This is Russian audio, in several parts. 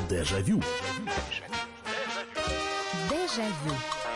Дежавю. Дежавю.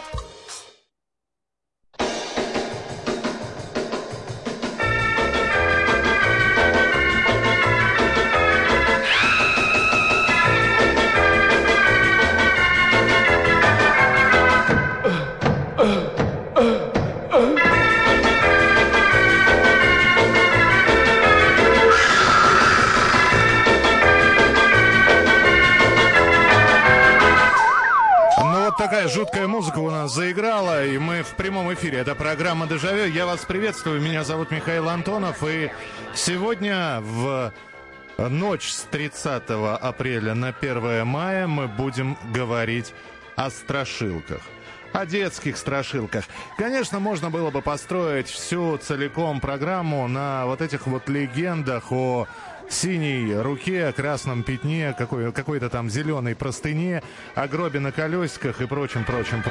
Такая жуткая музыка у нас заиграла, и мы в прямом эфире. Это программа «Дежавю». Я вас приветствую, меня зовут Михаил Антонов, и сегодня в ночь с 30 апреля на 1 мая мы будем говорить о страшилках. О детских страшилках. Конечно, можно было бы построить всю целиком программу на вот этих вот легендах о синей руке, о красном пятне, какой-то там зеленой простыне, о гробе на колесиках и прочем.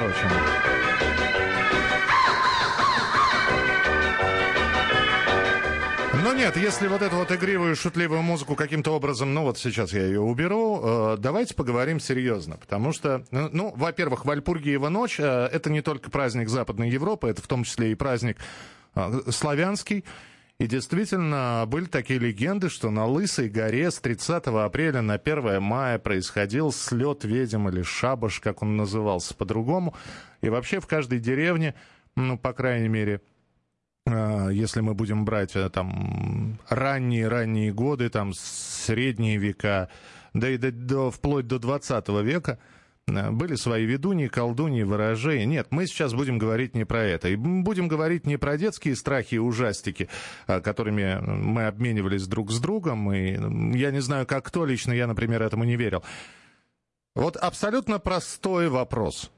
Но нет, если вот эту вот игривую, шутливую музыку каким-то образом, ну вот сейчас я ее уберу, давайте поговорим серьезно. Потому что, ну, во-первых, Вальпургиева ночь, это не только праздник Западной Европы, это в том числе и праздник славянский. И действительно, были такие легенды, что на Лысой горе с 30 апреля на 1 мая происходил слет ведьм или шабаш, как он назывался по-другому. И вообще в каждой деревне, ну, по крайней мере, если мы будем брать там ранние годы, там средние века, да и вплоть до 20 века, были свои ведуньи, колдуньи, ворожеи. Нет, мы сейчас будем говорить не про это. И будем говорить не про детские страхи и ужастики, которыми мы обменивались друг с другом. И я не знаю, как кто, лично я, например, этому не верил. Вот абсолютно простой вопрос.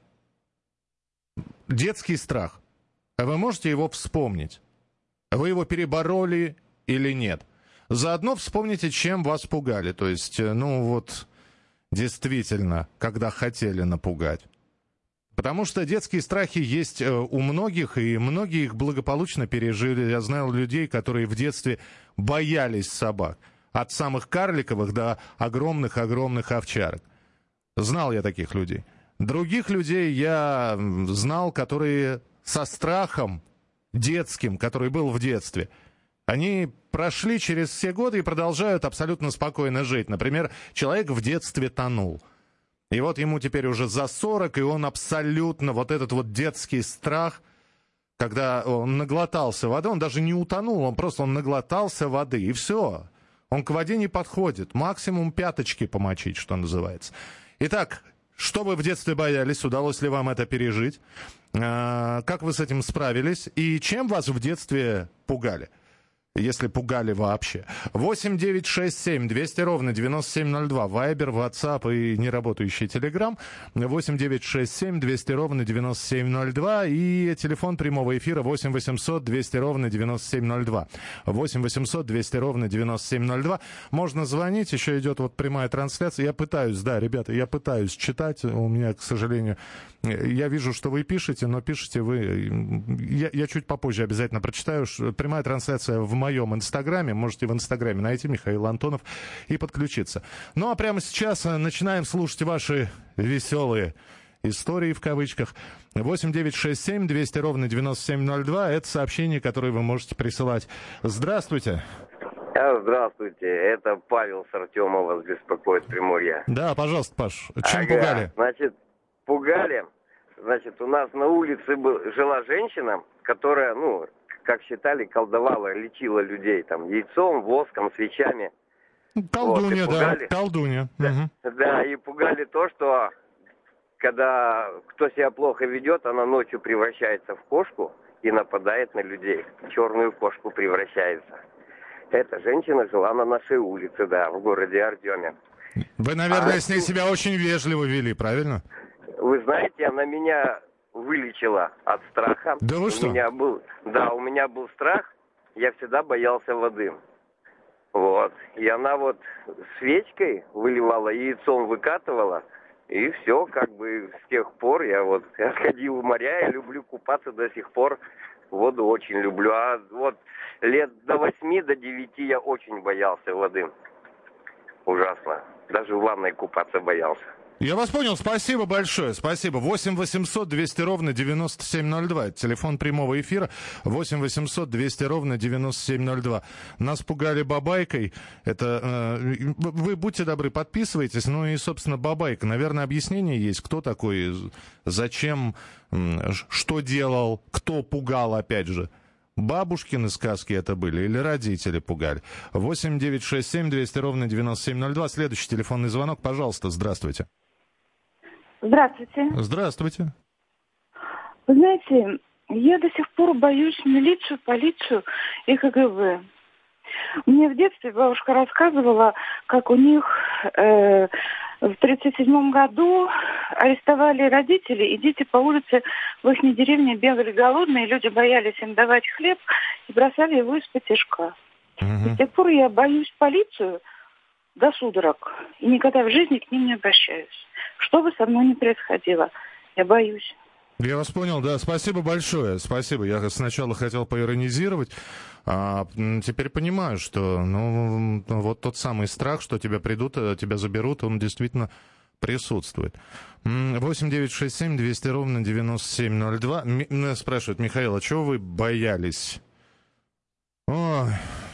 Детский страх. Вы можете его вспомнить? Вы его перебороли или нет? Заодно вспомните, чем вас пугали. То есть, ну вот... Действительно, когда хотели напугать. Потому что детские страхи есть у многих, и многие их благополучно пережили. Я знал людей, которые в детстве боялись собак. От самых карликовых до огромных овчарок. Знал я таких людей. Других людей я знал, которые со страхом детским, который был в детстве, они прошли через все годы и продолжают абсолютно спокойно жить. Например, человек в детстве тонул. И вот ему теперь уже за 40, и он абсолютно, вот этот вот детский страх, когда он наглотался воды, он даже не утонул, он наглотался воды, и все. Он к воде не подходит, максимум пяточки помочить, что называется. Итак, что вы в детстве боялись, удалось ли вам это пережить, как вы с этим справились, и чем вас в детстве пугали? Если пугали вообще. 8-967-200-97-02. Вайбер, Ватсап и неработающий Телеграм. 8-967-200-97-02. И телефон прямого эфира 8-800-200-97-02. 8-800-200-97-02. Можно звонить. Еще идет вот прямая трансляция. Я пытаюсь, да, ребята, я пытаюсь читать. У меня, к сожалению, я вижу, что вы пишете, но пишете вы... Я чуть попозже обязательно прочитаю. Прямая трансляция в моем инстаграме. Можете в инстаграме найти Михаил Антонов и подключиться. Ну а прямо сейчас начинаем слушать ваши веселые истории в кавычках. 8-967-200-97-02. Это сообщение, которое вы можете присылать. Здравствуйте. Здравствуйте, это Павел с Артема вас беспокоит, Приморье. Да, пожалуйста, Паш. Чем пугали? Значит, пугали. Значит, у нас на улице жила женщина, которая, ну, как считали, колдовала, лечила людей там яйцом, воском, свечами. Колдунья, вот, да, колдунья. Да, угу. Да, и пугали то, что когда кто себя плохо ведет, она ночью превращается в кошку и нападает на людей. В черную кошку превращается. Эта женщина жила на нашей улице, да, в городе Артеме. Вы, наверное, с ней себя очень вежливо вели, правильно? Вы знаете, она меня вылечила от страха. Да вы что? У меня был страх, я всегда боялся воды. Вот. И она вот свечкой выливала, яйцом выкатывала, и все, как бы с тех пор я ходил в моря, я люблю купаться до сих пор, воду очень люблю. А вот лет до 8, до 9 я очень боялся воды. Ужасно. Даже в ванной купаться боялся. Я вас понял, спасибо большое, спасибо. 8 800 200 ровно 9702, это телефон прямого эфира, 8 800 200 ровно 9702. Нас пугали бабайкой, это, вы будьте добры, подписывайтесь, ну и, собственно, бабайка, наверное, объяснение есть, кто такой, зачем, что делал, кто пугал, опять же. Бабушкины сказки это были или родители пугали? 8 967 200 ровно 9702. Следующий телефонный звонок, пожалуйста, здравствуйте. Здравствуйте. Здравствуйте. Вы знаете, я до сих пор боюсь милицию, полицию и КГБ. Мне в детстве бабушка рассказывала, как у них в 1937 году арестовали родителей, и дети по улице в их деревне бегали голодные, люди боялись им давать хлеб и бросали его из-под Угу. С тех пор я боюсь полицию до судорог и никогда в жизни к ним не обращаюсь. Что бы со мной ни происходило, я боюсь. Я вас понял, да, спасибо большое, спасибо. Я сначала хотел поиронизировать, а теперь понимаю, что, ну, вот тот самый страх, что тебя придут, тебя заберут, он действительно присутствует. 8 967 200 ровно 9702. Спрашивают, Михаил, а чего вы боялись? Ой,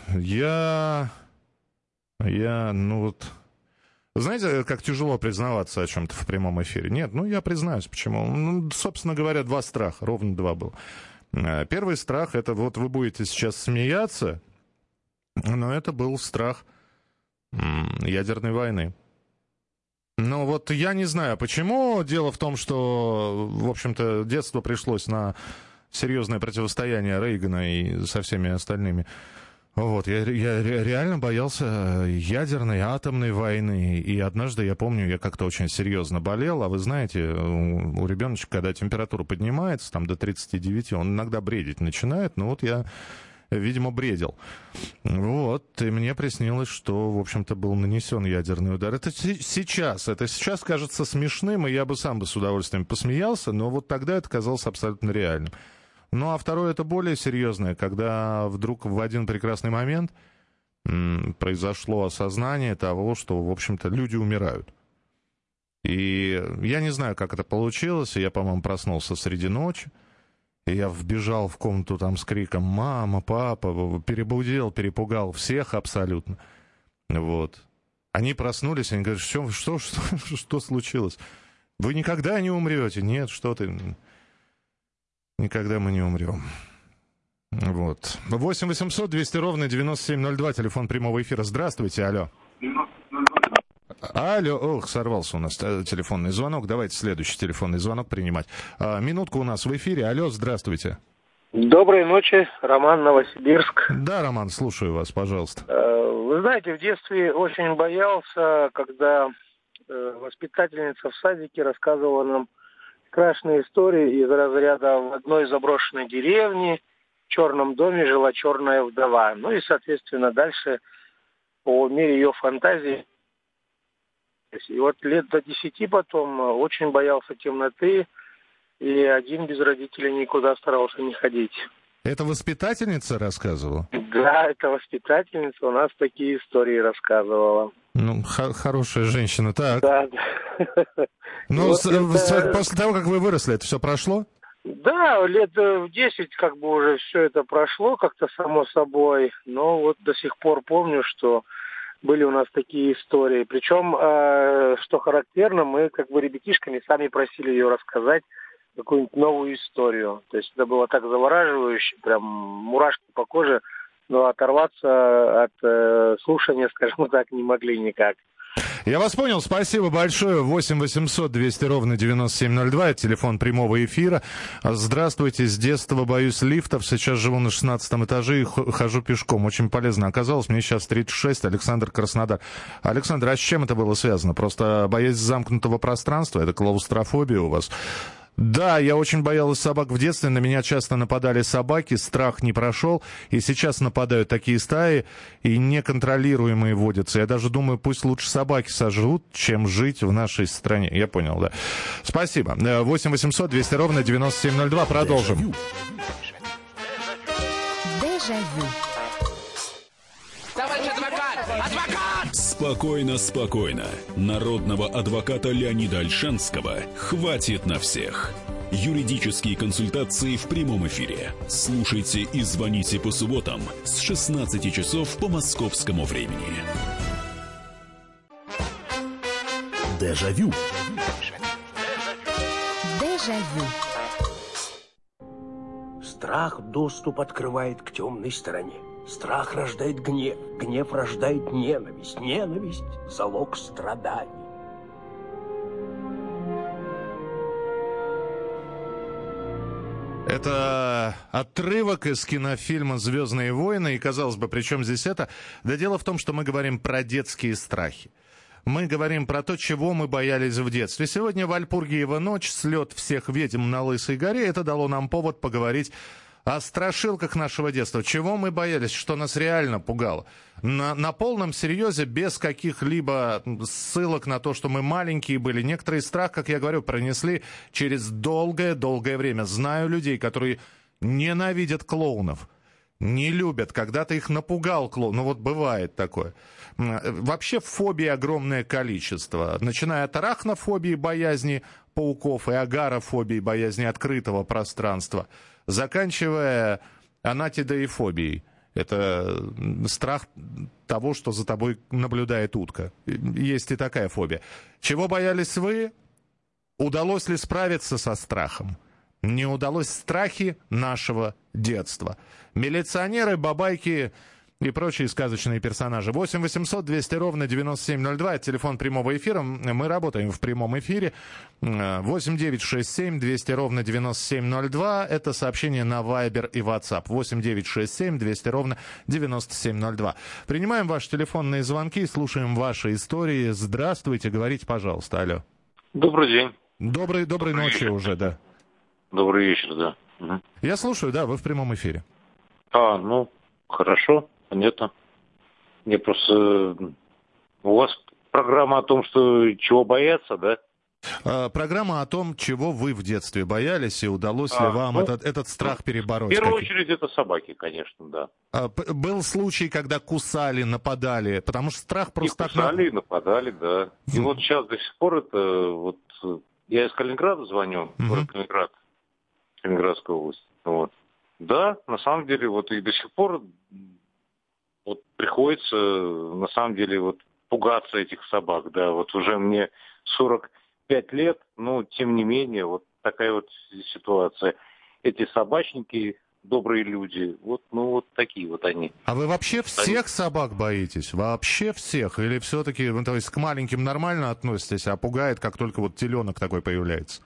ну вот... Знаете, как тяжело признаваться о чем-то в прямом эфире? Нет, ну я признаюсь, почему. Ну, собственно говоря, два страха, ровно два было. Первый страх, это вот вы будете сейчас смеяться, но это был страх ядерной войны. Ну вот я не знаю, почему. Дело в том, что, в общем-то, детство пришлось на серьезное противостояние Рейгана и со всеми остальными. Вот, я реально боялся ядерной, атомной войны. И однажды, я помню, я как-то очень серьезно болел. А вы знаете, у ребеночка, когда температура поднимается там, до 39, он иногда бредить начинает. Ну вот я, видимо, бредил. Вот, и мне приснилось, что, в общем-то, был нанесен ядерный удар. Это сейчас кажется смешным, и я бы сам с удовольствием посмеялся, но вот тогда это казалось абсолютно реальным. Ну, а второе, это более серьезное, когда вдруг в один прекрасный момент произошло осознание того, что, в общем-то, люди умирают. И я не знаю, как это получилось, я, по-моему, проснулся среди ночи, и я вбежал в комнату там с криком «Мама, папа», перепугал всех абсолютно. Вот. Они проснулись, они говорят, что случилось? Вы никогда не умрете? Нет, что ты... Никогда мы не умрем. Вот. 8 800 200 ровно 9702, телефон прямого эфира. Здравствуйте, алло. Алло, ох, сорвался у нас телефонный звонок. Давайте следующий телефонный звонок принимать. Минутку у нас в эфире. Алло, здравствуйте. Доброй ночи, Роман, Новосибирск. Да, Роман, слушаю вас, пожалуйста. Вы знаете, в детстве очень боялся, когда воспитательница в садике рассказывала нам страшные истории из разряда: в одной заброшенной деревне в черном доме жила черная вдова. Ну и, соответственно, дальше по мере ее фантазии. И вот лет до 10 потом очень боялся темноты, и один без родителей никуда старался не ходить. Это воспитательница рассказывала? Да, это воспитательница у нас такие истории рассказывала. Ну, хорошая женщина, так. Да. Ну, вот после того, как вы выросли, это все прошло? Да, лет в 10 как бы уже все это прошло как-то само собой. Но вот до сих пор помню, что были у нас такие истории. Причем, что характерно, мы как бы ребятишками сами просили ее рассказать какую-нибудь новую историю. То есть это было так завораживающе, прям мурашки по коже, но оторваться от слушания, скажем так, не могли никак. Я вас понял, спасибо большое. 8 800 200 ровно 9702, это телефон прямого эфира. Здравствуйте, с детства боюсь лифтов, сейчас живу на 16 этаже и хожу пешком. Очень полезно оказалось, мне сейчас 36, Александр, Краснодар. Александр, а с чем это было связано? Просто боязнь замкнутого пространства, это клаустрофобия у вас? Да, я очень боялась собак в детстве, на меня часто нападали собаки, страх не прошел, и сейчас нападают такие стаи, и неконтролируемые водятся. Я даже думаю, пусть лучше собаки сожрут, чем жить в нашей стране. Я понял, да. Спасибо. 8 800 200 ровно 9702, продолжим. Дежавю. Товарищ адвокат! Адвокат! Спокойно, спокойно. Народного адвоката Леонида Ольшанского хватит на всех. Юридические консультации в прямом эфире. Слушайте и звоните по субботам с 16 часов по московскому времени. Дежавю. Дежавю. Страх доступ открывает к темной стороне. Страх рождает гнев, гнев рождает ненависть, ненависть – залог страданий. Это отрывок из кинофильма «Звездные войны». И, казалось бы, при чем здесь это? Да дело в том, что мы говорим про детские страхи. Мы говорим про то, чего мы боялись в детстве. Сегодня Вальпургиева ночь, слет всех ведьм на Лысой горе. Это дало нам повод поговорить о страшилках нашего детства. Чего мы боялись, что нас реально пугало. На полном серьезе, без каких-либо ссылок на то, что мы маленькие были. Некоторый страх, как я говорю, пронесли через долгое-долгое время. Знаю людей, которые ненавидят клоунов. Не любят, когда-то их напугал клоун. Ну вот бывает такое. Вообще фобий огромное количество. Начиная от арахнофобии, боязни пауков, и агарофобии, боязни открытого пространства, заканчивая анатидоифобией. Это страх того, что за тобой наблюдает утка. Есть и такая фобия. Чего боялись вы? Удалось ли справиться со страхом? Не удалось. Страхи нашего детства. Милиционеры, бабайки и прочие сказочные персонажи. 8 800 200 ровно 9702. Это телефон прямого эфира. Мы работаем в прямом эфире. 8 967 200 ровно 9702. Это сообщение на Viber и WhatsApp. 8 967 200 ровно 9702. Принимаем ваши телефонные звонки, слушаем ваши истории. Здравствуйте, говорите, пожалуйста. Алло. Добрый день. Доброй ночи уже, да. Добрый вечер, да. Угу. Я слушаю, да, вы в прямом эфире. Хорошо, понятно. Мне просто... У вас программа о том, что чего бояться, да? Программа о том, чего вы в детстве боялись, и удалось ли вам этот страх перебороть. В первую очередь это собаки, конечно, да. Был случай, когда кусали, нападали, потому что страх просто... И кусали, и нападали, да. И вот сейчас до сих пор это... Вот, я из Калининграда звоню, город Калининград, Калининградская область. Вот. Да, на самом деле, вот и до сих пор вот приходится, на самом деле, вот пугаться этих собак, да. Вот уже мне 45 лет, но тем не менее, вот такая вот ситуация. Эти собачники, добрые люди, вот такие вот они. А вы вообще всех собак боитесь? Вообще всех? Или все-таки, то есть к маленьким нормально относитесь, а пугает, как только вот теленок такой появляется?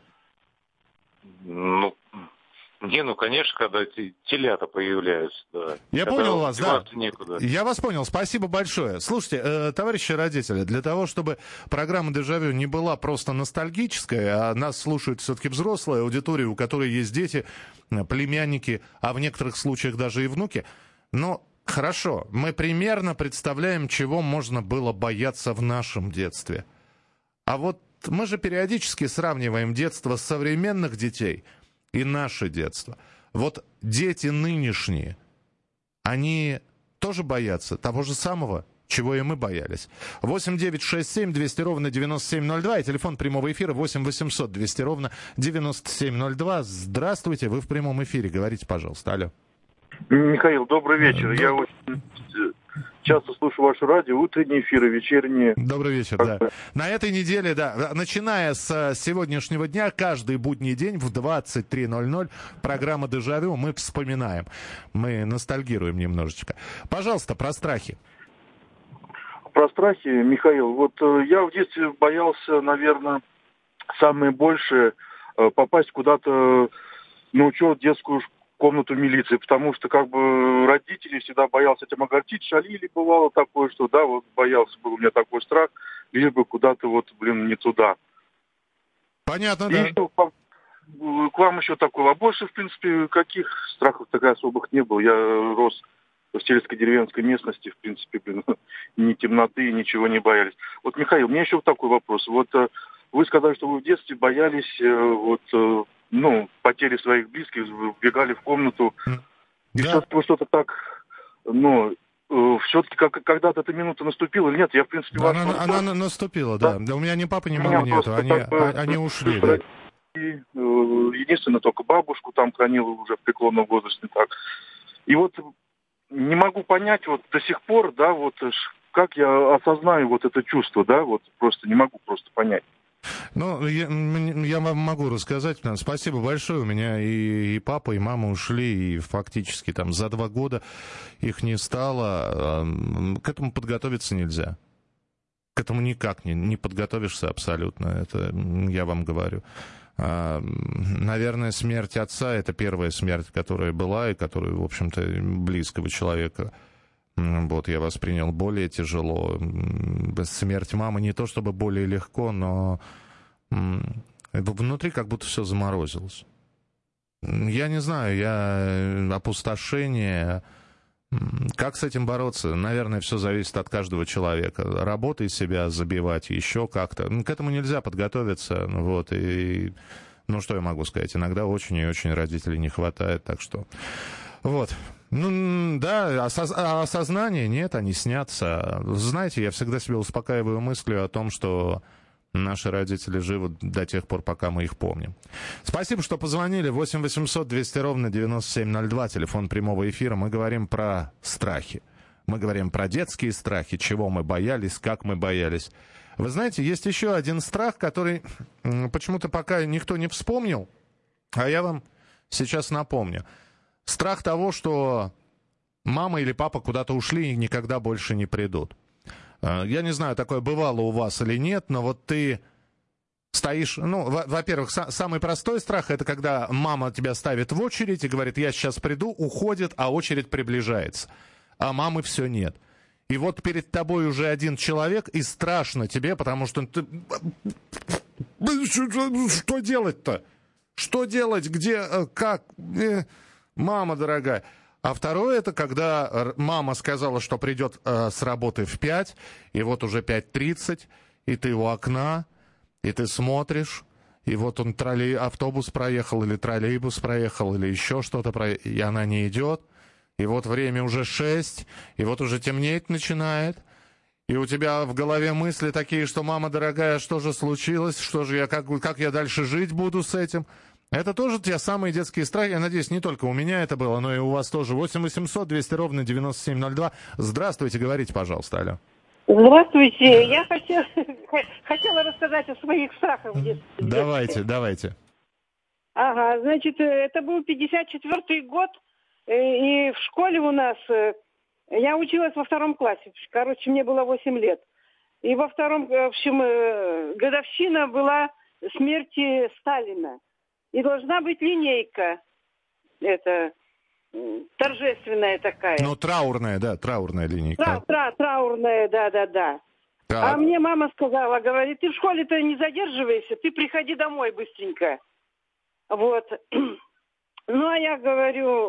Конечно, когда телята появляются, да. Я понял вас, да. Некуда. Я вас понял, спасибо большое. Слушайте, товарищи родители, для того, чтобы программа «Дежавю» не была просто ностальгическая, а нас слушают все-таки взрослая аудитория, у которой есть дети, племянники, а в некоторых случаях даже и внуки. Но хорошо, мы примерно представляем, чего можно было бояться в нашем детстве. А вот мы же периодически сравниваем детство современных детей и наше детство. Вот дети нынешние, они тоже боятся того же самого, чего и мы боялись. 8 967 200 ровно 9702 и телефон прямого эфира 8 800 200 ровно 9702. Здравствуйте, вы в прямом эфире. Говорите, пожалуйста. Алло. Михаил, добрый вечер. Я очень часто слушаю ваше радио, утренние эфиры, вечерние. Добрый вечер, да. На этой неделе, да, начиная с сегодняшнего дня, каждый будний день в 23:00 программа «Дежавю» мы вспоминаем, мы ностальгируем немножечко. Пожалуйста, про страхи. Про страхи, Михаил, вот я в детстве боялся, наверное, самое большее попасть куда-то на учет в детскую комнату милиции, потому что как бы родители всегда боялся этим огорчить, шалили, бывало такое, что да, вот боялся, был у меня такой страх, лишь бы куда-то вот, не туда. Понятно, и да. Еще, к вам еще такое, а больше, в принципе, каких страхов таких особых не было. Я рос в сельской деревенской местности, в принципе, ни темноты, ничего не боялись. Вот, Михаил, у меня еще такой вопрос. Вот вы сказали, что вы в детстве боялись потери своих близких, вбегали в комнату, и да. что-то так, все-таки когда-то эта минута наступила или нет? Я, в принципе, она наступила, да. Да. У меня ни папы, ни мамы нету. Они ушли. Да. Единственное, только бабушку там хранила уже в преклонном возрасте. Так. И вот не могу понять вот до сих пор, да, вот как я осознаю вот это чувство, да, вот просто не могу просто понять. Ну, я вам могу рассказать. Спасибо большое. У меня и папа, и мама ушли, и фактически там за 2 года их не стало. К этому подготовиться нельзя. К этому никак не подготовишься абсолютно. Это я вам говорю. Наверное, смерть отца — это первая смерть, которая была, и которую, в общем-то, близкого человека вот я воспринял более тяжело. Смерть мамы не то чтобы более легко, но внутри как будто все заморозилось. Я не знаю, опустошение. Как с этим бороться? Наверное, все зависит от каждого человека. Работой себя забивать, еще как-то. К этому нельзя подготовиться. Вот, и, ну, что я могу сказать? Иногда очень и очень родителей не хватает, так что... Вот. Ну, да, осознания нет, они снятся. Знаете, я всегда себя успокаиваю мыслью о том, что наши родители живы до тех пор, пока мы их помним. Спасибо, что позвонили. 8 800 200 ровно 9702, телефон прямого эфира. Мы говорим про страхи. Мы говорим про детские страхи, чего мы боялись, как мы боялись. Вы знаете, есть еще один страх, который почему-то пока никто не вспомнил, а я вам сейчас напомню. Страх того, что мама или папа куда-то ушли и никогда больше не придут. Я не знаю, такое бывало у вас или нет, но вот ты стоишь... Ну, во-первых, самый простой страх — это когда мама тебя ставит в очередь и говорит: я сейчас приду, уходит, а очередь приближается. А мамы все нет. И вот перед тобой уже один человек, и страшно тебе, потому что ты... Что делать-то? Что делать? Где? Как? Мама дорогая. А второе — это когда мама сказала, что придет с работы в 5, и вот уже 5:30, и ты у окна, и ты смотришь, и вот он автобус проехал, или троллейбус проехал, или еще что-то, и она не идет, и вот время уже 6, и вот уже темнеть начинает, и у тебя в голове мысли такие, что: мама дорогая, что же случилось, что же я, как я дальше жить буду с этим? Это тоже те самые детские страхи. Я надеюсь, не только у меня это было, но и у вас тоже. 8 800 200 ровно 9702. Здравствуйте, говорите, пожалуйста, алло. Здравствуйте. Я хотела рассказать о своих страхах в детстве. Давайте. Ага, значит, это был 54-й год, и в школе у нас... Я училась во 2 классе. Короче, мне было 8 лет. И во 2, в общем, годовщина была смерти Сталина. И должна быть линейка, это торжественная такая. Ну, траурная линейка. Траурная, да. Так. А мне мама сказала, говорит: ты в школе-то не задерживайся, ты приходи домой быстренько. Вот. Ну, а я говорю,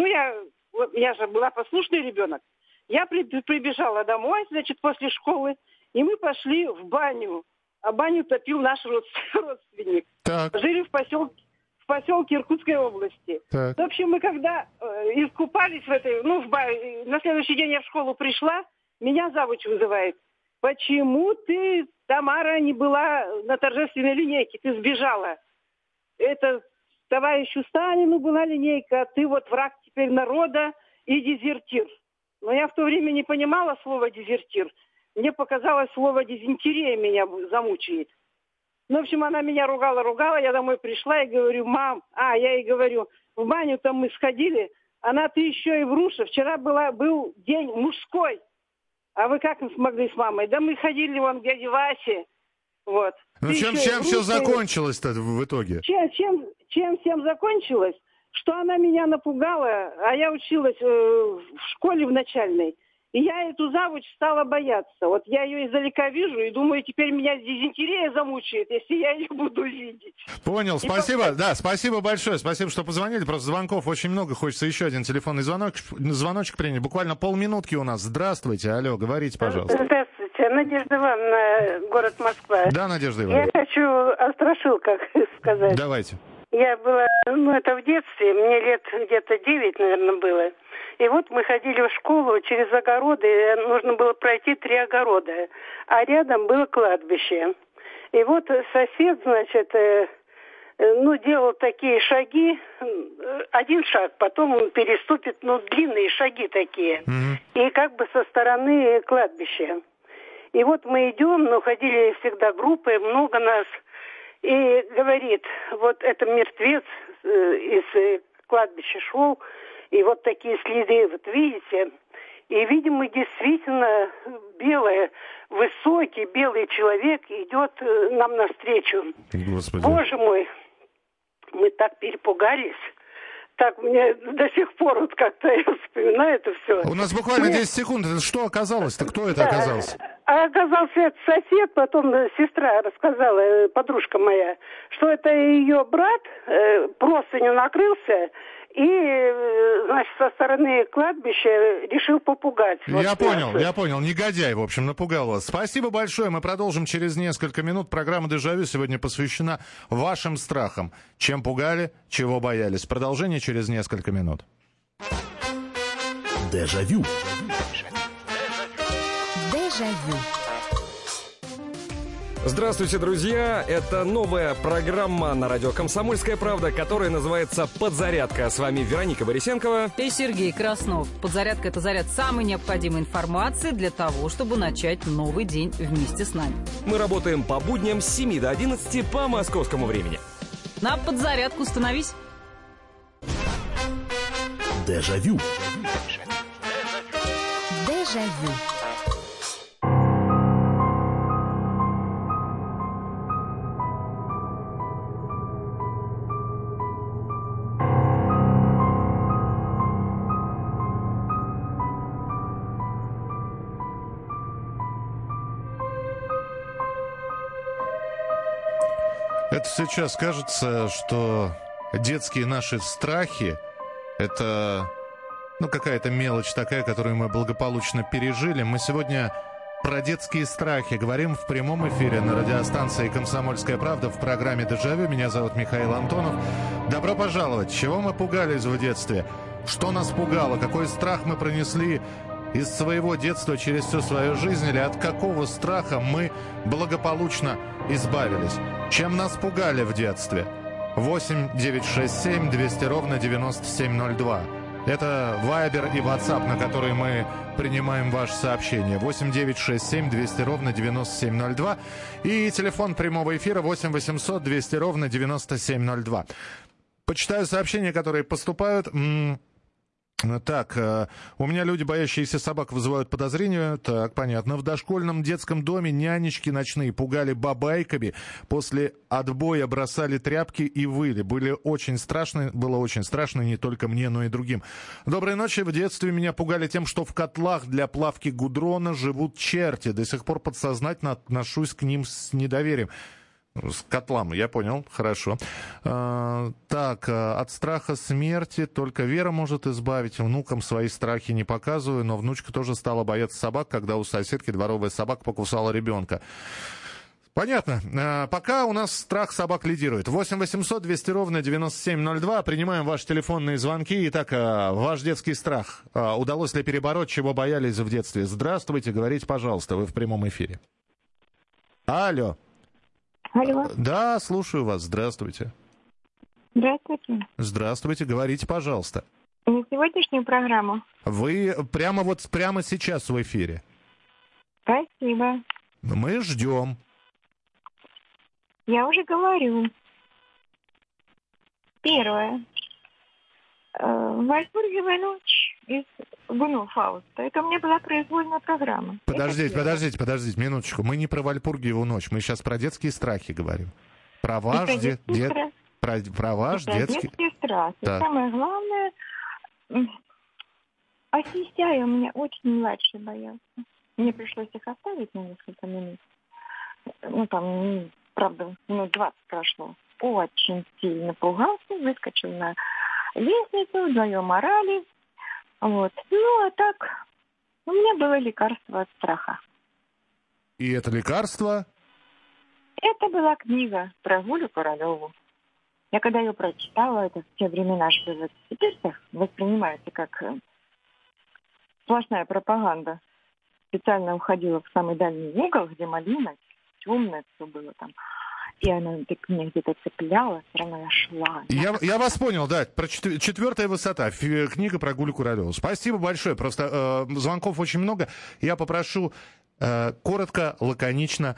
я же была послушный ребенок. Я прибежала домой, значит, после школы, и мы пошли в баню. А баню топил наш родственник. Так. Жили в поселке Иркутской области. Так. В общем, мы когда искупались в этой, на следующий день я в школу пришла, меня завуч вызывает. Почему ты, Тамара, не была на торжественной линейке? Ты сбежала. Это товарищу Сталину была линейка, а ты вот враг теперь народа и дезертир. Но я в то время не понимала слова дезертир. Мне показалось, слово дизентерия меня замучает. Ну, в общем, она меня ругала, я домой пришла и говорю: мам, я ей говорю, в баню там мы сходили, ты еще и вруша, вчера был день мужской, а вы как смогли с мамой? Да мы ходили вон к дяде Васе, вот. Ну, чем все закончилось-то в итоге? Чем всем закончилось, что она меня напугала, а я училась в школе в начальной. И я эту завуч стала бояться. Вот я ее издалека вижу и думаю, теперь меня дизентерия замучает, если я ее буду видеть. Понял, спасибо. Да, спасибо большое. Спасибо, что позвонили. Просто звонков очень много. Хочется еще один телефонный звоночек принять. Буквально полминутки у нас. Здравствуйте. Алло, говорите, пожалуйста. Здравствуйте. Надежда Ивановна, город Москва. Да, Надежда Ивановна. Я хочу о страшилках сказать. Давайте. Я была, это в детстве, мне лет где-то 9, наверное, было. И вот мы ходили в школу через огороды, нужно было пройти 3 огорода, а рядом было кладбище. И вот сосед, значит, делал такие шаги, один шаг, потом он переступит, длинные шаги такие, и как бы со стороны кладбища. И вот мы идем, ходили всегда группы, много нас, и говорит, вот это мертвец из кладбища шел, и вот такие следы, вот видите. И, видимо, действительно высокий белый человек идет нам навстречу. Господи. Боже мой, мы так перепугались. Так мне до сих пор вот как-то я вспоминаю это все. У нас буквально 10 секунд. Что оказалось-то? Кто это оказался? А оказался это сосед, потом сестра рассказала, подружка моя, что это ее брат простынью накрылся и, значит, со стороны кладбища решил попугать. Я понял. Негодяй, в общем, напугал вас. Спасибо большое. Мы продолжим через несколько минут. Программа «Дежавю» сегодня посвящена вашим страхам. Чем пугали, чего боялись. Продолжение через несколько минут. Дежавю. Дежавю. Здравствуйте, друзья! Это новая программа на радио «Комсомольская правда», которая называется «Подзарядка». С вами Вероника Борисенкова и Сергей Краснов. Подзарядка – это заряд самой необходимой информации для того, чтобы начать новый день вместе с нами. Мы работаем по будням с 7 до 11 по московскому времени. На подзарядку становись. Дежавю. Дежавю. Это сейчас кажется, что детские наши страхи — это, какая-то мелочь такая, которую мы благополучно пережили. Мы сегодня про детские страхи говорим в прямом эфире на радиостанции «Комсомольская правда» в программе «Дежавю». Меня зовут Михаил Антонов. Добро пожаловать! Чего мы пугались в детстве? Что нас пугало? Какой страх мы пронесли из своего детства через всю свою жизнь, или от какого страха мы благополучно избавились? Чем нас пугали в детстве? 8-967 200 ровно 9702. Это Вайбер и WhatsApp, на который мы принимаем ваши сообщения. 8-967 200 ровно 9702. И телефон прямого эфира 8 800 200 ровно 9702. Почитаю сообщения, которые поступают. Так, у меня люди, боящиеся собак, вызывают подозрения. Так, понятно. В дошкольном детском доме нянечки ночные пугали бабайками. После отбоя бросали тряпки и выли. Было очень страшно не только мне, но и другим. Доброй ночи. В детстве меня пугали тем, что в котлах для плавки гудрона живут черти. До сих пор подсознательно отношусь к ним с недоверием. С котлам, я понял, хорошо. Так, от страха смерти только Вера может избавить. Внукам свои страхи не показываю, но внучка тоже стала бояться собак, когда у соседки дворовая собака покусала ребенка. Понятно. Пока у нас страх собак лидирует. 8 800 200 ровно 9702. Принимаем ваши телефонные звонки. Итак, ваш детский страх. Удалось ли перебороть, чего боялись в детстве? Здравствуйте, говорите, пожалуйста, вы в прямом эфире. Алло. Алло. Да, слушаю вас. Здравствуйте. Здравствуйте. Здравствуйте, говорите, пожалуйста. На сегодняшнюю программу. Вы прямо сейчас в эфире. Спасибо. Мы ждем. Я уже говорю. Первое. «Вальпургиевая ночь» из Гуно Фауста. Это у меня была произвольная программа. Подождите, минуточку. Мы не про Вальпургиеву ночь, мы сейчас про детские страхи говорим. Про ваш детский страх. И самое главное, Осисяя у меня очень младший боялся. Мне пришлось их оставить на несколько минут. Правда, 20 прошло. Очень сильно пугался, выскочил на лестницу, вдвоем орали. Вот. А так, у меня было лекарство от страха. И это лекарство? Это была книга про Гулю Королеву. Я когда ее прочитала, это в те времена, что вот теперь воспринимается как сплошная пропаганда. Специально уходила в самый дальний угол, где малина, темное все было там. И она так меня где-то цепляла, все равно я шла. Я вас понял, да, про «Четвертая высота», книга про Гулю Куралеву. Спасибо большое, просто звонков очень много. Я попрошу коротко, лаконично.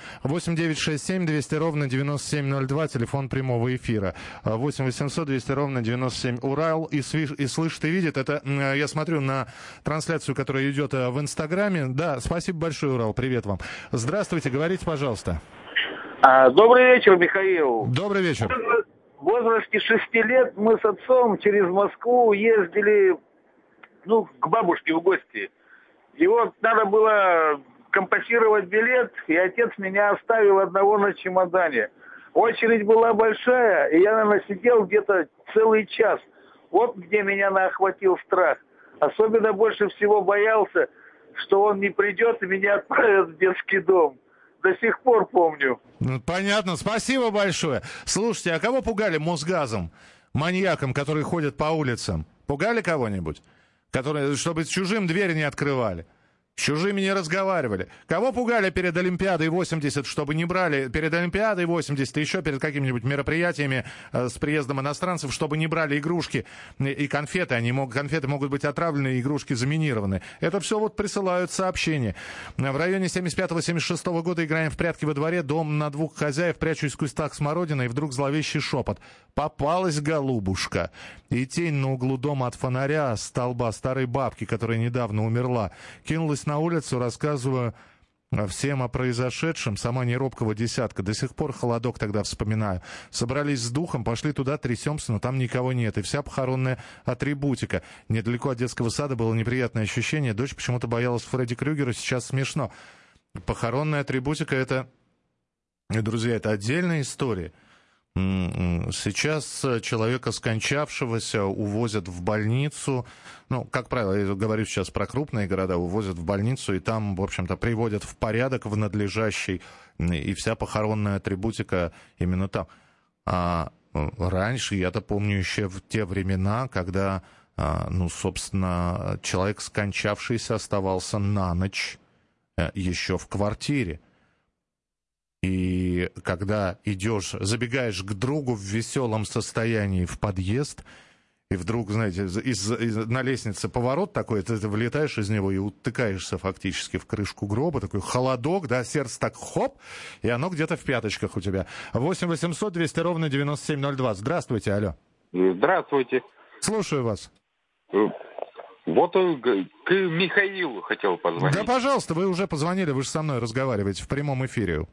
8-967-200-97-02, телефон прямого эфира. 8-800-200-97. Урал и слышит, и видит. Это я смотрю на трансляцию, которая идет в Инстаграме. Да, спасибо большое, Урал, привет вам. Здравствуйте, говорите, пожалуйста. Добрый вечер, Михаил. Добрый вечер. В возрасте 6 лет мы с отцом через Москву ездили, к бабушке в гости. И вот надо было компенсировать билет, и отец меня оставил одного на чемодане. Очередь была большая, и я, наверное, сидел где-то целый час. Вот где меня охватил страх. Особенно больше всего боялся, что он не придет и меня отправят в детский дом. До сих пор помню. Понятно, спасибо большое. Слушайте, а кого пугали Мосгазом, маньяком, которые ходят по улицам? Пугали кого-нибудь? Которые, чтобы чужим двери не открывали? С чужими не разговаривали. Кого пугали перед Олимпиадой 80, чтобы не брали перед Олимпиадой 80 и еще перед какими-нибудь мероприятиями с приездом иностранцев, чтобы не брали игрушки и конфеты. Конфеты могут быть отравлены, игрушки заминированы. Это все вот присылают сообщения. В районе 75-76 года играем в прятки во дворе. Дом на 2 хозяев, прячусь в кустах смородины, и вдруг зловещий шепот. Попалась голубушка. И тень на углу дома от фонаря, столба старой бабки, которая недавно умерла, кинулась на улицу, рассказываю всем о произошедшем, сама не робкого десятка. До сих пор холодок тогда вспоминаю. Собрались с духом, пошли туда, трясемся, но там никого нет. И вся похоронная атрибутика. Недалеко от детского сада было неприятное ощущение. Дочь почему-то боялась Фредди Крюгера, сейчас смешно. Похоронная атрибутика — это, друзья, это отдельная история. Сейчас человека, скончавшегося, увозят в больницу. Как правило, я говорю сейчас про крупные города, увозят в больницу, и там, в общем-то, приводят в порядок, в надлежащий, и вся похоронная атрибутика именно там. А раньше, я-то помню еще в те времена, когда, собственно, человек, скончавшийся, оставался на ночь еще в квартире. И когда забегаешь к другу в веселом состоянии в подъезд, и вдруг, знаете, на лестнице поворот такой, ты влетаешь из него и утыкаешься фактически в крышку гроба, такой холодок, да, сердце так хоп, и оно где-то в пяточках у тебя. 8-800-200-97-02. Здравствуйте, алло. Здравствуйте. Слушаю вас. Вот к Михаилу хотел позвонить. Да, пожалуйста, вы уже позвонили, вы же со мной разговариваете в прямом эфире.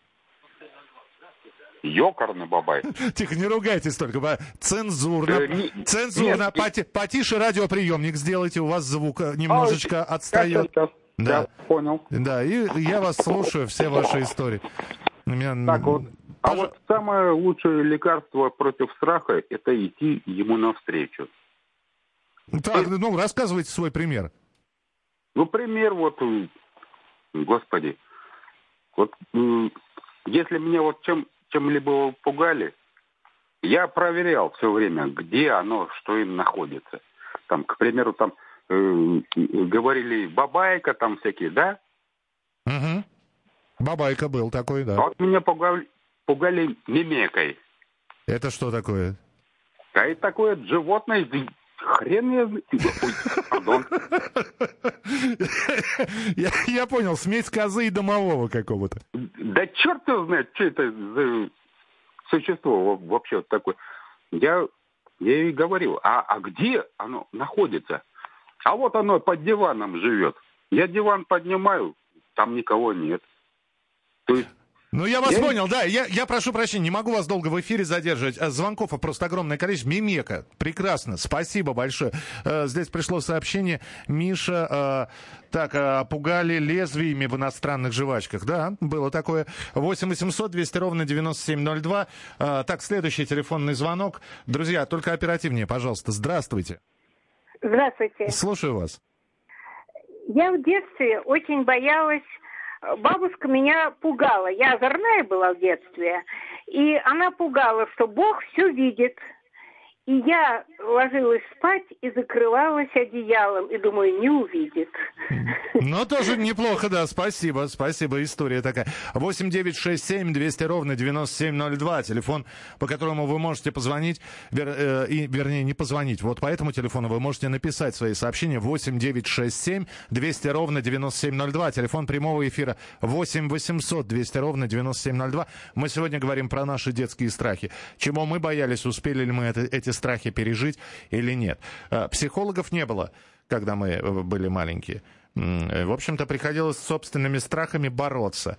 Ёкарный бабай. Тихо, не ругайтесь только. Цензурно. Цензурно. Потише радиоприемник сделайте, у вас звук немножечко отстает. Да, понял. Да, и я вас слушаю, все ваши истории. Так вот, вот самое лучшее лекарство против страха — это идти ему навстречу. Так, рассказывайте свой пример. Пример господи, если меня чем-либо пугали, я проверял все время, где оно, что им находится. Там, к примеру, говорили бабайка, там всякие, да? Угу. Бабайка был такой, да. А вот меня пугали мимекой. Это что такое? А это такое животное, хрен я знаю. Пардон. Я понял, смесь козы и домового какого-то. Да черт его знает, что это за существо вообще такое. Я ей говорил, а где оно находится? А вот оно под диваном живет. Я диван поднимаю, там никого нет. То есть... Я вас понял, да. Я прошу прощения, не могу вас долго в эфире задерживать. Звонков просто огромное количество. Мимека. Прекрасно. Спасибо большое. Здесь пришло сообщение. Миша, пугали лезвиями в иностранных жвачках. Да, было такое. 8-800-200-97-02. Так, следующий телефонный звонок. Друзья, только оперативнее, пожалуйста. Здравствуйте. Здравствуйте. Слушаю вас. Я в детстве очень боялась. Бабушка меня пугала. Я озорная была в детстве. И она пугала, что Бог все видит. И я ложилась спать и закрывалась одеялом. И думаю, не увидит. Ну, тоже неплохо, да. Спасибо. Спасибо. История такая. 8-967-200-97-02. Телефон, по которому вы можете позвонить. Вернее, не позвонить. Вот по этому телефону вы можете написать свои сообщения. 8-967-200-97-02. Телефон прямого эфира 8-800-200-97-02. Мы сегодня говорим про наши детские страхи. Чего мы боялись, успели ли мы эти страхи пережить или нет. Психологов не было, когда мы были маленькие. В общем-то, приходилось с собственными страхами бороться.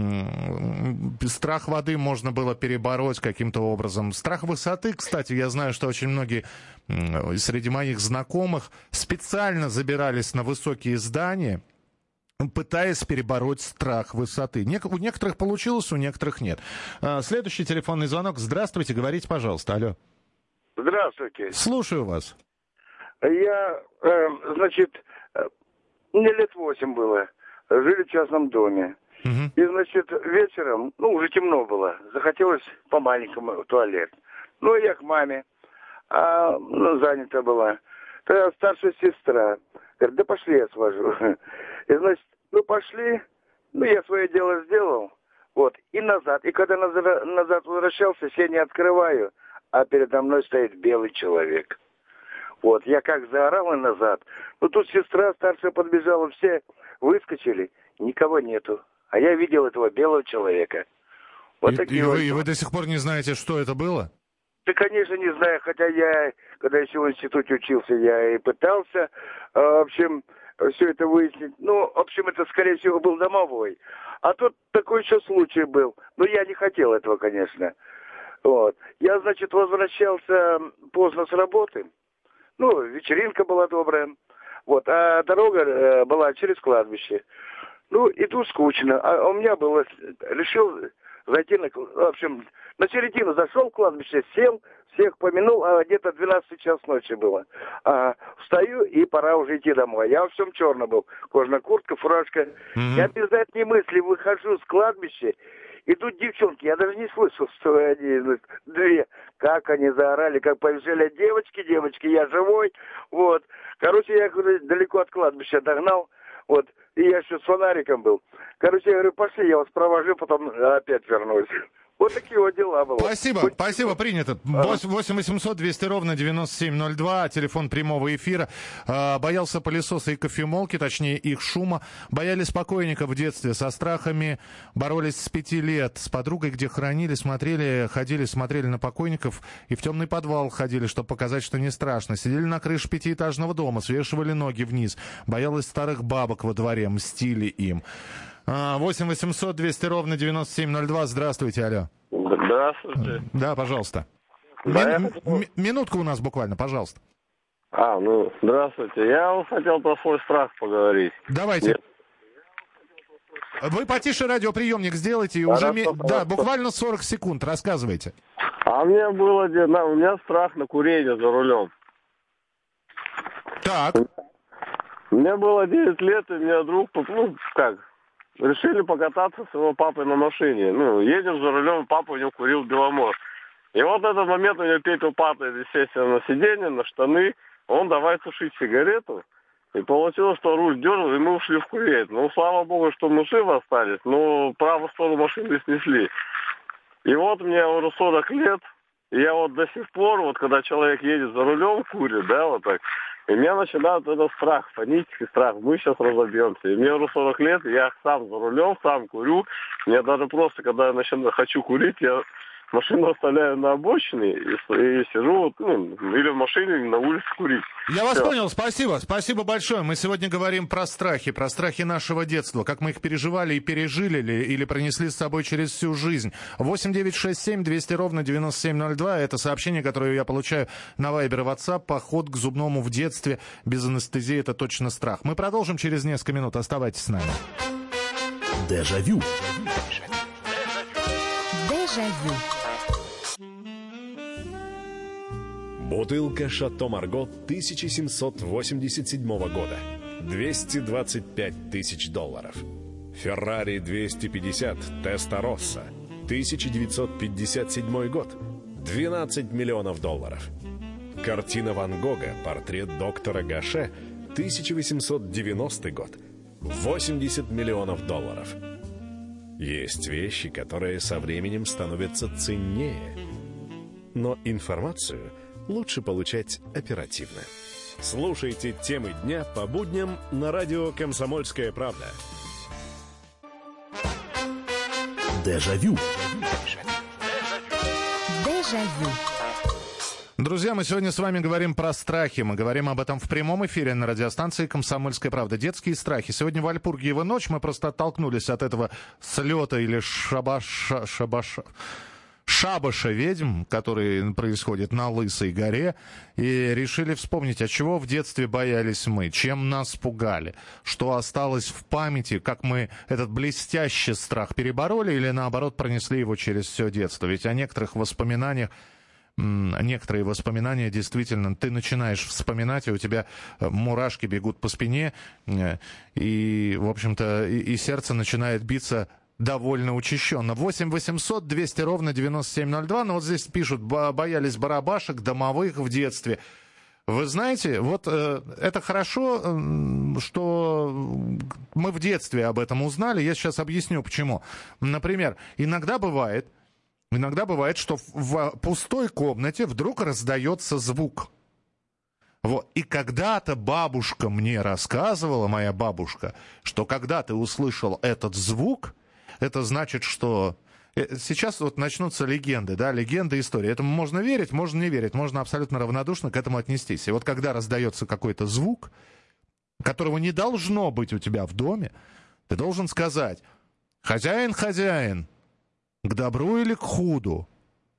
Страх воды можно было перебороть каким-то образом. Страх высоты, кстати, я знаю, что очень многие среди моих знакомых специально забирались на высокие здания, пытаясь перебороть страх высоты. У некоторых получилось, у некоторых нет. Следующий телефонный звонок. Здравствуйте, говорите, пожалуйста. Алло. Здравствуйте. Слушаю вас. Я, мне лет 8 было. Жили в частном доме. И, вечером, уже темно было. Захотелось по-маленькому в туалет. Я к маме. Занята была. Тогда старшая сестра. Говорит, да пошли, я свожу. И, пошли. Я свое дело сделал. И назад. И когда назад возвращался, я не открываю. А передо мной стоит белый человек. Я как заорал и назад. Тут сестра старшая подбежала, все выскочили, никого нету. А я видел этого белого человека. И вы до сих пор не знаете, что это было? Да, конечно, не знаю, хотя я, когда еще в институте учился, я и пытался, все это выяснить. Это, скорее всего, был домовой. А тут такой еще случай был. Я не хотел этого, конечно. Я, возвращался поздно с работы. Вечеринка была добрая. А дорога была через кладбище. И тут скучно. А у меня было... Решил зайти на середину зашел в кладбище, сел, всех помянул, а где-то 12 час ночи было. Встаю, и пора уже идти домой. Я во всем черном был. Кожаная куртка, фуражка. Я без этой мысли выхожу с кладбища. И тут девчонки, я даже не слышал, что они, две, как они заорали, как побежали, девочки, я живой, я, далеко от кладбища догнал, и я еще с фонариком был. Я говорю, пошли, я вас провожу, потом опять вернусь. Такие дела было. Спасибо, принято. 8-800-200-97-02, телефон прямого эфира. Боялся пылесоса и кофемолки, точнее их шума. Боялись покойников в детстве, со страхами боролись с 5 лет. С подругой, где хоронили, смотрели на покойников и в темный подвал ходили, чтобы показать, что не страшно. Сидели на крыше 5-этажного дома, свешивали ноги вниз. Боялась старых бабок во дворе, мстили им. 8-800-200-97-02. Здравствуйте, алло. Здравствуйте. Да, пожалуйста. Минутку у нас буквально, пожалуйста. Здравствуйте. Я хотел про свой страх поговорить. Давайте. Вы потише радиоприемник сделайте и уже... Да, буквально 40 секунд. Рассказывайте. У меня страх на курение за рулем. Так. Мне было 9 лет, и мне друг, решили покататься с его папой на машине. Едем за рулем, папа у него курил Беломор. И в этот момент у него пепел падает, естественно, на сиденье, на штаны. Он давай тушить сигарету. И получилось, что руль дернул, и мы ушли в кювет. Слава богу, что мы живы остались, но правую сторону машины снесли. И мне уже 40 лет, и я до сих пор, когда человек едет за рулем, курит, и меня начинает этот страх, панический страх, мы сейчас разобьемся. И мне уже 40 лет, я сам за рулем, сам курю. Мне даже просто, когда я хочу курить, я машину оставляю на обочине и сижу, или в машине, или на улице курить. Я вас понял, спасибо. Спасибо большое. Мы сегодня говорим про страхи нашего детства, как мы их переживали и пережили, или пронесли с собой через всю жизнь. 8-967-200-97-02. Это сообщение, которое я получаю на Вайбер и WhatsApp. Поход к зубному в детстве без анестезии — это точно страх. Мы продолжим через несколько минут. Оставайтесь с нами. Дежавю. Дежавю. Бутылка «Шато Марго» 1787 года. $225 тысяч. «Феррари 250» Теста Росса. 1957 год. $12 миллионов. Картина Ван Гога «Портрет доктора Гаше», 1890 год. $80 миллионов. Есть вещи, которые со временем становятся ценнее. Но информацию лучше получать оперативно. Слушайте темы дня по будням на радио «Комсомольская правда». Дежавю. Дежавю. Друзья, мы сегодня с вами говорим про страхи. Мы говорим об этом в прямом эфире на радиостанции «Комсомольская правда». Детские страхи. Сегодня Вальпургиева ночь. Мы просто оттолкнулись от этого слета или шабаша ведьм, который происходит на Лысой горе, и решили вспомнить, от чего в детстве боялись мы, чем нас пугали, что осталось в памяти, как мы этот блестящий страх перебороли или, наоборот, пронесли его через все детство. Ведь о некоторых воспоминаниях, некоторые воспоминания действительно ты начинаешь вспоминать, и у тебя мурашки бегут по спине, и, в общем-то, и сердце начинает биться довольно учащенно. 8 800 200 ровно 9702. Но вот здесь пишут, боялись барабашек, домовых в детстве. Вы знаете, вот это хорошо, что мы в детстве об этом узнали. Я сейчас объясню, почему. Например, иногда бывает, что в пустой комнате вдруг раздается звук. Вот. И когда-то бабушка мне рассказывала, моя бабушка, что когда ты услышал этот звук, это значит, что... Сейчас вот начнутся легенды, да, легенды, истории. Этому можно верить, можно не верить, можно абсолютно равнодушно к этому отнестись. И вот когда раздается какой-то звук, которого не должно быть у тебя в доме, ты должен сказать: «Хозяин, хозяин, к добру или к худу?»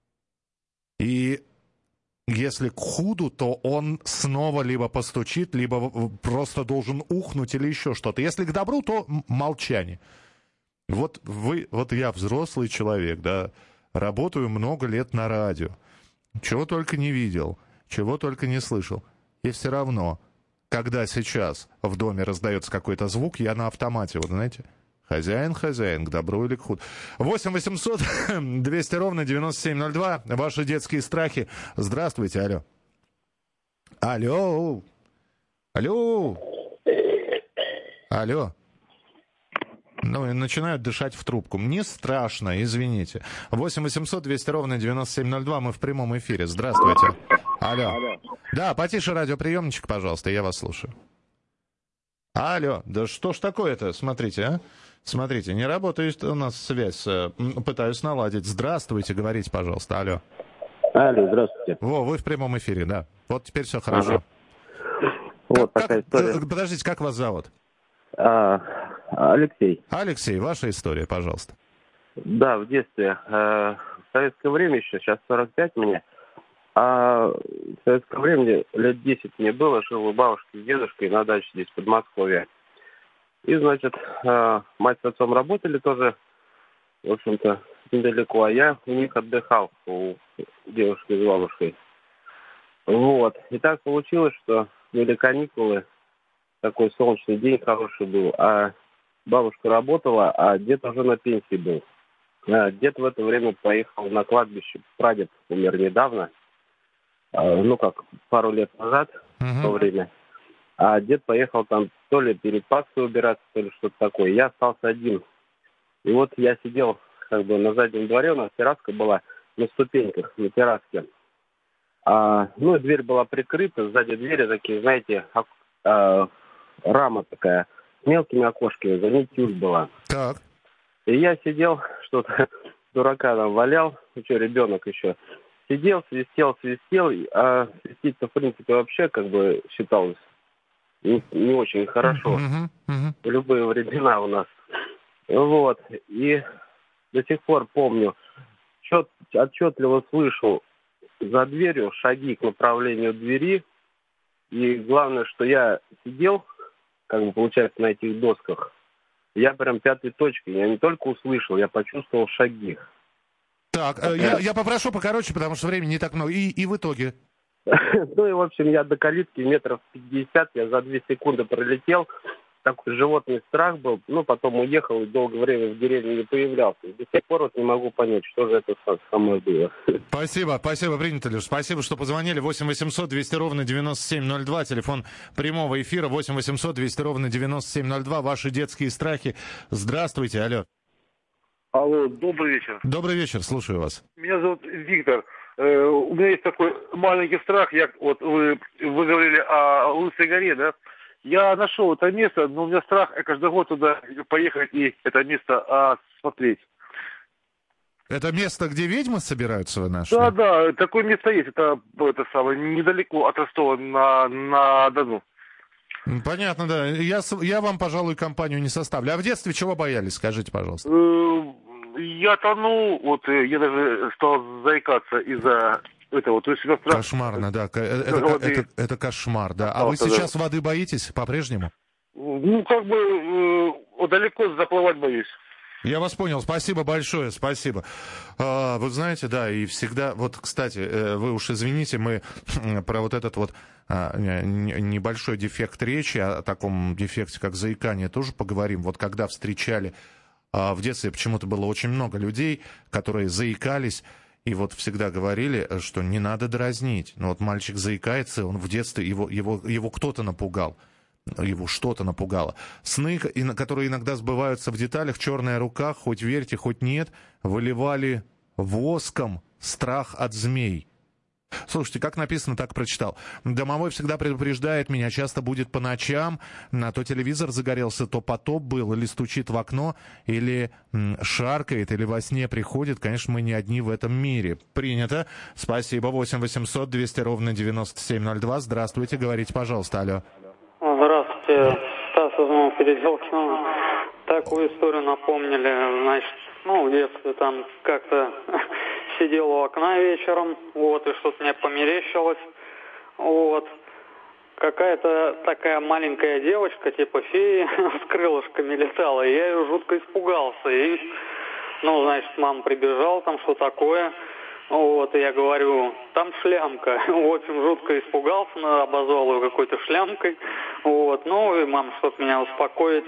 И если к худу, то он снова либо постучит, либо просто должен ухнуть или еще что-то. Если к добру, то молчание. Вот я взрослый человек, да, работаю много лет на радио, чего только не видел, чего только не слышал. И все равно, когда сейчас в доме раздается какой-то звук, я на автомате, вот знаете, хозяин, хозяин, к добру или к худу. 8 800 200 ровно 9702. Ваши детские страхи. Здравствуйте, алло. Алло. Алло. Алло. Ну, и начинают дышать в трубку. Мне страшно, извините. 8 800 200 ровно 9702. Мы в прямом эфире. Здравствуйте. Алло. Да, потише радиоприемничек, пожалуйста, я вас слушаю. Алло. Да что ж такое-то? Смотрите, а. Смотрите, не работает у нас связь. Пытаюсь наладить. Здравствуйте, говорите, пожалуйста. Алло. Алло, здравствуйте. Вы в прямом эфире, да. Вот теперь все хорошо. Вот такая история. Подождите, как вас зовут? Алексей. Алексей, ваша история, пожалуйста. Да, в детстве. В советское время еще, сейчас 45 мне. А в советское время лет 10 мне было, жил у бабушки с дедушкой на даче здесь, в Подмосковье. И, значит, мать с отцом работали тоже, в общем-то, недалеко, а я у них отдыхал, у девушки с бабушкой. Вот. И так получилось, что были каникулы, такой солнечный день хороший был, а бабушка работала, а дед уже на пенсии был. Дед в это время поехал на кладбище, прадед умер недавно, пару лет назад, в то время. А дед поехал там то ли перед Пасхой убираться, то ли что-то такое. Я остался один. И вот я сидел на заднем дворе, у нас терраска была на ступеньках, на терраске. Дверь была прикрыта, сзади двери такие, знаете, рама такая, с мелкими окошками, за ней тюль была. Так. И я сидел, что-то дурака там валял, ребенок еще. Сидел, свистел, а свистеть-то, в принципе, вообще, считалось не очень хорошо. В любые времена у нас. Вот. И до сих пор помню, отчетливо слышу за дверью шаги к направлению двери. И главное, что я сидел, получается, на этих досках. Я прям пятой точкой. Я не только услышал, я почувствовал шаги. Так, я попрошу покороче, потому что времени не так много. И в итоге? В общем, я до калитки метров 50, я за 2 секунды пролетел. такой животный страх был. Ну, потом уехал и долгое время в деревне не появлялся. До сих пор вот не могу понять, что же это со мной было. Спасибо, принято, Леш. Спасибо, что позвонили. 8 800 200 ровно 9702. Телефон прямого эфира 8 800 200 ровно 9702. Ваши детские страхи. Здравствуйте, алло. Алло, добрый вечер. Добрый вечер, слушаю вас. Меня зовут Виктор. У меня есть такой маленький страх. Вы говорили о Лысой горе, да? Я нашел это место, но у меня страх каждый год туда поехать и это место осмотреть. Это место, где ведьмы собираются, вы нашли? Да, такое место есть. Это самое, недалеко от Ростова на Дону. Понятно, да. Я вам, пожалуй, компанию не составлю. А в детстве чего боялись, скажите, пожалуйста? Я тонул, я даже стал заикаться из-за этого. То есть страх... Кошмарно, да. Это кошмар, да. А вы сейчас воды боитесь по-прежнему? Далеко заплывать боюсь. Я вас понял, спасибо большое, спасибо. Вы знаете, да, и всегда, кстати, вы уж извините, мы про вот этот небольшой дефект речи, о таком дефекте, как заикание, тоже поговорим. Вот когда встречали в детстве, почему-то было очень много людей, которые заикались, и вот всегда говорили, что не надо дразнить. Но вот мальчик заикается, он в детстве, его кто-то напугал. Его что-то напугало. Сны, которые иногда сбываются в деталях, черная рука, хоть верьте, хоть нет, выливали воском страх от змей. Слушайте, как написано, так прочитал. Домовой всегда предупреждает меня, часто будет по ночам, то телевизор загорелся, то потоп был, или стучит в окно, или шаркает, или во сне приходит. Конечно, мы не одни в этом мире. Принято. Спасибо. 8 800 200 ровно 9702. Здравствуйте, говорите, пожалуйста, алло. Здравствуйте, Стас из Переделкина. Такую историю напомнили, значит, в детстве там как-то сидел у окна вечером, и что-то мне померещилось, Какая-то такая маленькая девочка, типа феи, с крылышками летала, и я ее жутко испугался, и, мама прибежала, там что такое... и я говорю, там шлямка. В общем, жутко испугался, обозвал ее какой-то шлямкой. И мама, чтобы меня успокоить,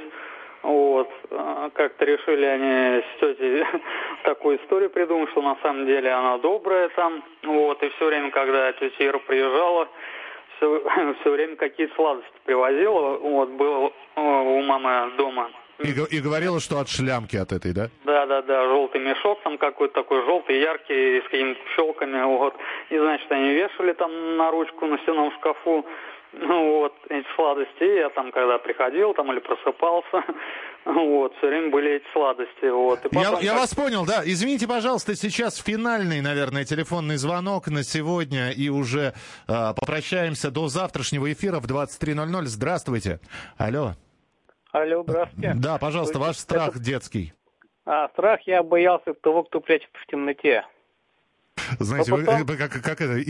как-то решили они с тетей такую историю придумать, что на самом деле она добрая там. И все время, когда тетя Ира приезжала, все время какие-то сладости привозила. Было у мамы дома. И говорила, что от шлямки от этой, да? Да, желтый мешок, там какой-то такой желтый, яркий, с какими-то щелками, И, значит, они вешали там на ручку на стенном шкафу, эти сладости. И я там, когда приходил, там или просыпался, все время были эти сладости, И потом, я вас понял, да. Извините, пожалуйста, сейчас финальный, наверное, телефонный звонок на сегодня, и уже попрощаемся до завтрашнего эфира в 23:00. Здравствуйте. Алло. Алло, здравствуйте. Да, пожалуйста, ваш страх детский. Страх я боялся того, кто прячется в темноте. Знаете, как это?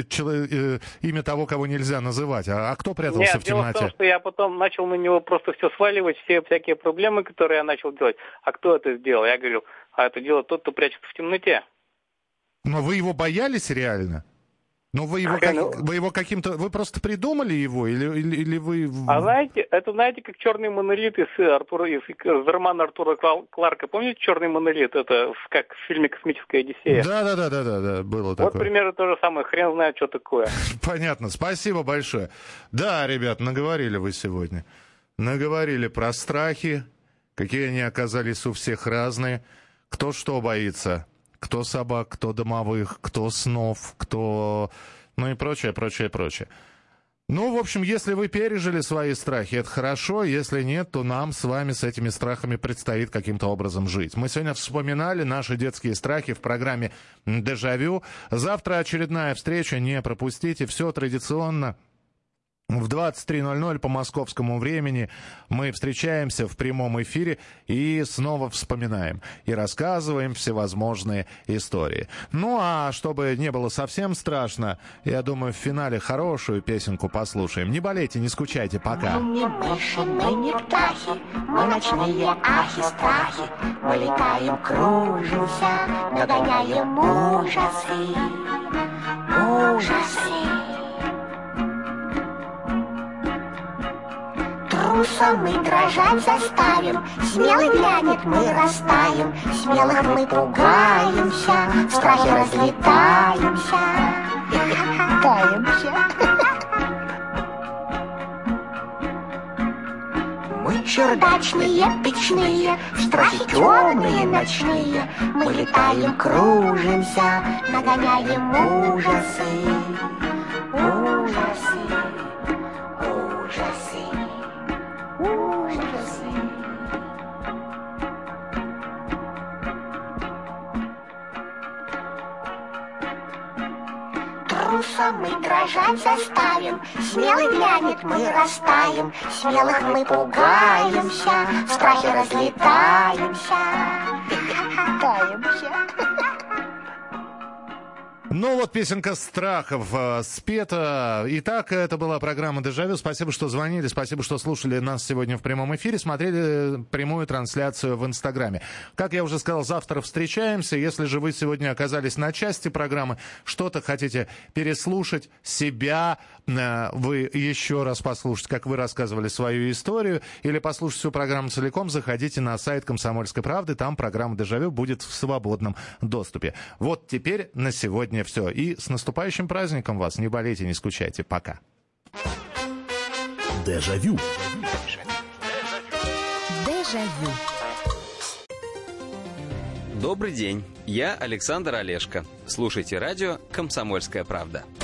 Имя того, кого нельзя называть. А кто прятался в темноте? Дело в том, что я потом начал на него просто все сваливать, все всякие проблемы, которые я начал делать. А кто это сделал? Я говорю, это делает тот, кто прячется в темноте. Но вы его боялись реально? Но вы его каким-то... Вы просто придумали его? Или вы... знаете, как черный монолит из романа Артура Кларка. Помните черный монолит? Это как в фильме «Космическая Одиссея». Да, было такое. Вот примерно то же самое. Хрен знает, что такое. Понятно. Спасибо большое. Да, ребят, наговорили вы сегодня. Наговорили про страхи, какие они оказались у всех разные. Кто что боится. Кто собак, кто домовых, кто снов, кто... и прочее. В общем, если вы пережили свои страхи, это хорошо. Если нет, то нам с вами с этими страхами предстоит каким-то образом жить. Мы сегодня вспоминали наши детские страхи в программе «Дежавю». Завтра очередная встреча, не пропустите. Все традиционно. В 23:00 по московскому времени мы встречаемся в прямом эфире и снова вспоминаем и рассказываем всевозможные истории. А чтобы не было совсем страшно, я думаю, в финале хорошую песенку послушаем. Не болейте, не скучайте, пока. Мы не мыши, мы не птахи, мы ночные ахи-страхи. Мы летаем, кружимся, нагоняем ужасы. Труса мы дрожать заставим, смелый глянет, мы растаем, смелых мы пугаемся, в страхе разлетаемся. Таемся. Мы чердачные, печные, в страхе темные ночные, мы летаем, кружимся, нагоняем ужасы. Ужасы, ужасы, ужасы. Труса мы дрожать заставим, смелый глянет, мы растаем, смелых мы пугаемся, в страхе разлетаемся. Таемся. Ну вот песенка страхов спета. Итак, это была программа «Дежавю». Спасибо, что звонили, спасибо, что слушали нас сегодня в прямом эфире, смотрели прямую трансляцию в Инстаграме. Как я уже сказал, завтра встречаемся. Если же вы сегодня оказались на части программы, что-то хотите переслушать, себя, вы еще раз послушать, как вы рассказывали свою историю, или послушать всю программу целиком, заходите на сайт «Комсомольской правды». Там программа «Дежавю» будет в свободном доступе. Вот теперь на сегодня все. И с наступающим праздником вас. Не болейте, не скучайте. Пока. Дежавю. Дежавю. Добрый день. Я Александр Олешко. Слушайте радио «Комсомольская правда».